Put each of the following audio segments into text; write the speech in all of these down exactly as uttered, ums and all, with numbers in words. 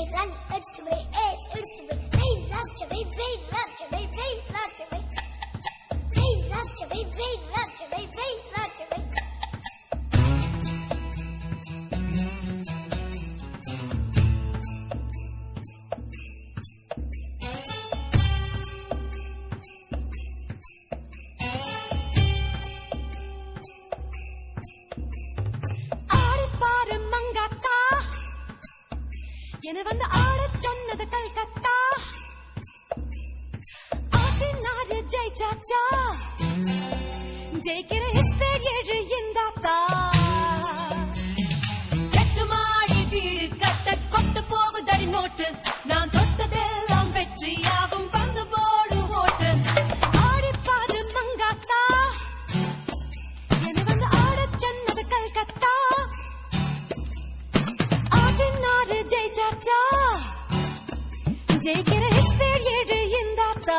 வந்து ஆடச் சொன்னது கல்கத்தா ஆட்டினாரு ஜெயிச்சாச்சா ஜெயிக்கிற ஹிஸ்பேர் ஏழு இந்தாத்தா எட்டு மாடி வீடு கட்ட கொட்டு போகுதடி நோட்டு நான் தொட்டதெல்லாம் வெற்றியாகும் வந்து போடு ஓட்டு ஆடிப்பாரு மங்காத்தா என்ன வந்து ஆடச் சொன்னது கல்கத்தா ஆட்டினாரு ஜெயிச்சாச்சா ஜெயிக்கிற ஹிஸ்பேர் ஏழு இந்தாத்தா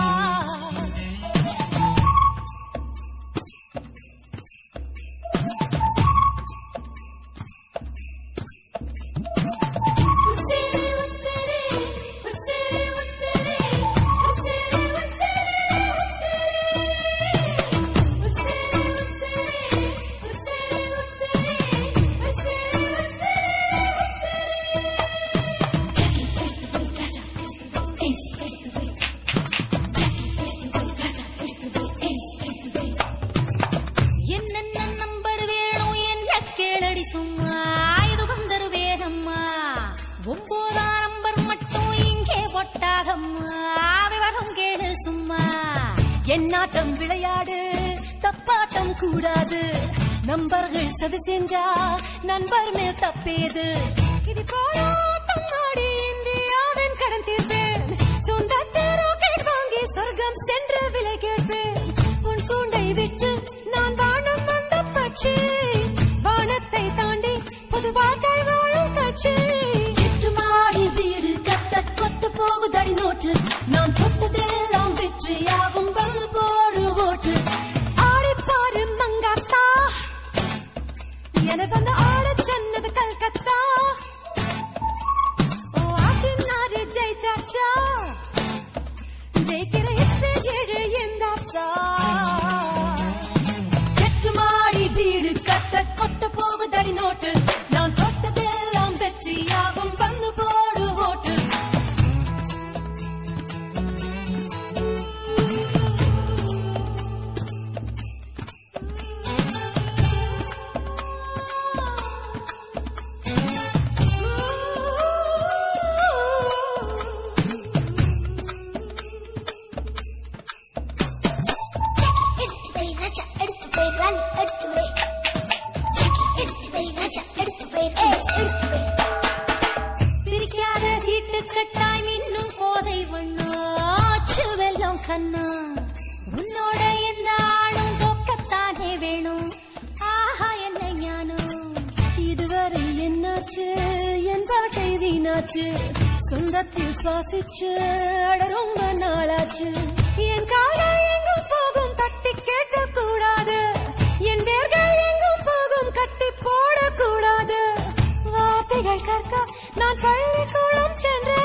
ஒன்பதாம் நம்பர் மட்டும் இங்கே போட்டாகம்மா விவரம் கேடு சும்மா என்னாட்டம் விளையாடு தப்பாட்டம் கூடாது நம்பர்கள் சதி செஞ்சா நண்பர் மேல் தப்பேது இது போராட்டம் நாடி இந்தியாவின் கடன் தீர்ப்பேன் சொந்தத்தில் ராக்கெட் வாங்கி சொர்க்கம் சென்று விலை கேட்பேன் உன் கூண்டை விட்டு நான் வானம் வந்த பட்சி வானத்தை தாண்டி பொது வாழ்க்கை வாழும் கட்சி வீடு கட்ட கொட்டு போகுதடி நோட்டு நான் தொட்டதெல்லாம் வெற்றியாகும் வந்து போடு ஓட்டு ஆடிப்பாரு மங்காத்தா எனக்கு வந்து ஆட சொன்னது கல்கத்தா ஓ ஆட்டினாரு ஜெயிச்சாச்சா ஜெயிக்கிற ஹிஸ்பேர் ஏழு எந்தாத்தா எட்டு மாடி வீடு கட்ட கொட்டு போகுதடி நோட்டு நான் தொட்டதெல்லாம் வெற்றியாகும் வந்து போடு ஓட்டு பிரிக்காத சீட்டு கட்டாய் மின்னும் கோதை வண்ணாச்சு வெல்லம் கண்ணா உன்னோட எந்த ஆளும் தோக்கத்தானே வேணும் ஆஹா என்ன ஞானம் இதுவரை என்னாச்சு என் பாட்டை வீணாச்சு சொந்தத்தில் சுவாசிச்சு அட ரொம்ப நாளாச்சு என் காலை எங்கும் போகும் தட்டி கேட்க கூடாது என் வேர்கள் எங்கும் போகும் கட்டி போடக்கூடாது வார்த்தைகள் கற்க நான் பள்ளிக்கூடம் சென்று